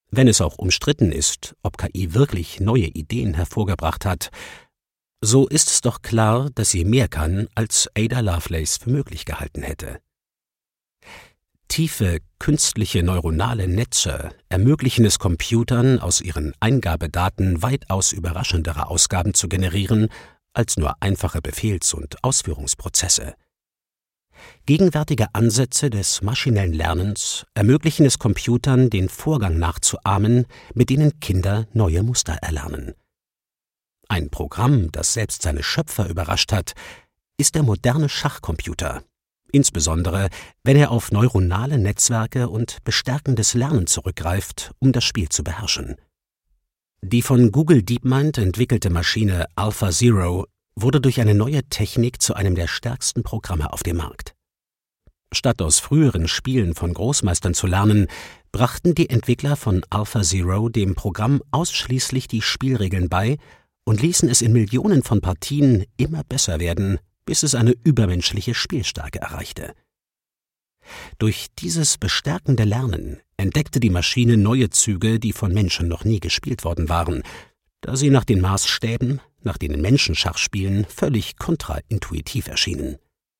Wenn es auch umstritten ist, ob KI wirklich neue Ideen hervorgebracht hat, so ist es doch klar, dass sie mehr kann, als Ada Lovelace für möglich gehalten hätte. Tiefe, künstliche neuronale Netze ermöglichen es Computern, aus ihren Eingabedaten weitaus überraschendere Ausgaben zu generieren, als nur einfache Befehls- und Ausführungsprozesse. Gegenwärtige Ansätze des maschinellen Lernens ermöglichen es Computern, den Vorgang nachzuahmen, mit denen Kinder neue Muster erlernen. Ein Programm, das selbst seine Schöpfer überrascht hat, ist der moderne Schachcomputer, insbesondere wenn er auf neuronale Netzwerke und bestärkendes Lernen zurückgreift, um das Spiel zu beherrschen. Die von Google DeepMind entwickelte Maschine AlphaZero wurde durch eine neue Technik zu einem der stärksten Programme auf dem Markt. Statt aus früheren Spielen von Großmeistern zu lernen, brachten die Entwickler von AlphaZero dem Programm ausschließlich die Spielregeln bei und ließen es in Millionen von Partien immer besser werden, bis es eine übermenschliche Spielstärke erreichte. Durch dieses bestärkende Lernen entdeckte die Maschine neue Züge, die von Menschen noch nie gespielt worden waren, da sie nach den Maßstäben, nach denen Menschen Schach spielen, völlig kontraintuitiv erschienen.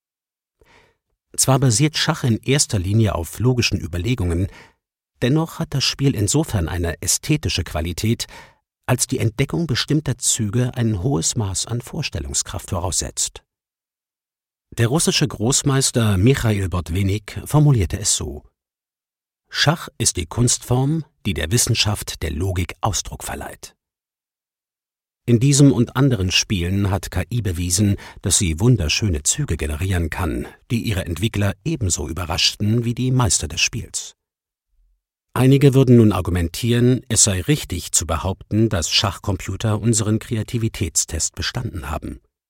Zwar basiert Schach in erster Linie auf logischen Überlegungen, dennoch hat das Spiel insofern eine ästhetische Qualität, als die Entdeckung bestimmter Züge ein hohes Maß an Vorstellungskraft voraussetzt. Der russische Großmeister Michail Botvinnik formulierte es so: Schach ist die Kunstform, die der Wissenschaft der Logik Ausdruck verleiht. In diesem und anderen Spielen hat KI bewiesen, dass sie wunderschöne Züge generieren kann, die ihre Entwickler ebenso überraschten wie die Meister des Spiels. Einige würden nun argumentieren, es sei richtig zu behaupten, dass Schachcomputer unseren Kreativitätstest bestanden haben.